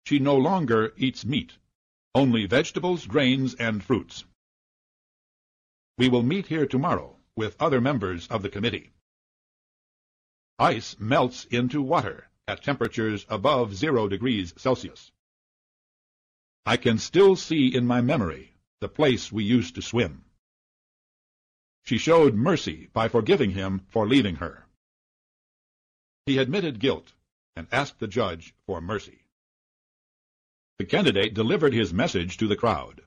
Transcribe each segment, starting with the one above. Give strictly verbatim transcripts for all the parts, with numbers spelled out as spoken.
She no longer eats meat, only vegetables, grains, and fruits. We will meet here tomorrow with other members of the committee. Ice melts into water at temperatures above zero degrees Celsius. I can still see in my memory the place we used to swim. She showed mercy by forgiving him for leaving her. He admitted guilt and asked the judge for mercy. The candidate delivered his message to the crowd.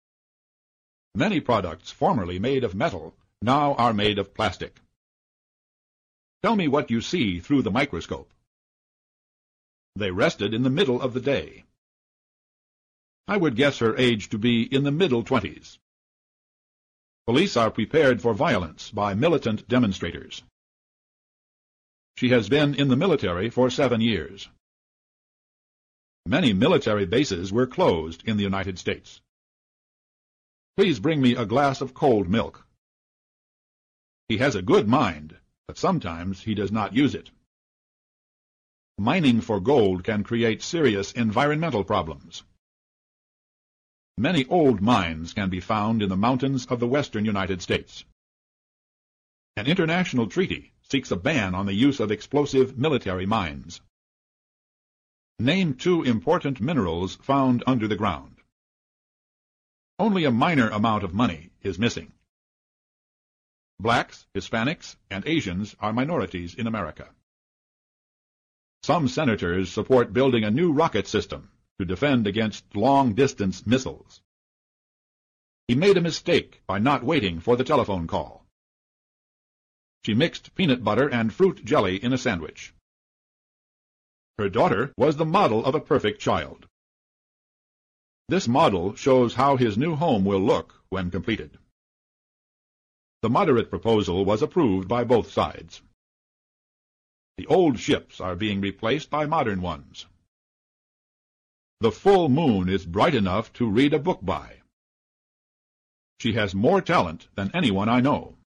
Many products formerly made of metal now are made of plastic. Tell me what you see through the microscope. They rested in the middle of the day. I would guess her age to be in the middle twenties. Police are prepared for violence by militant demonstrators. She has been in the military for seven years. Many military bases were closed in the United States. Please bring me a glass of cold milk. He has a good mind, but sometimes he does not use it. Mining for gold can create serious environmental problems. Many old mines can be found in the mountains of the western United States. An international treaty seeks a ban on the use of explosive military mines. Name two important minerals found under the ground. Only a minor amount of money is missing. Blacks, Hispanics, and Asians are minorities in America. Some senators support building a new rocket system to defend against long-distance missiles. He made a mistake by not waiting for the telephone call. She mixed peanut butter and fruit jelly in a sandwich. Her daughter was the model of a perfect child. This model shows how his new home will look when completed. The moderate proposal was approved by both sides. The old ships are being replaced by modern ones. The full moon is bright enough to read a book by. She has more talent than anyone I know.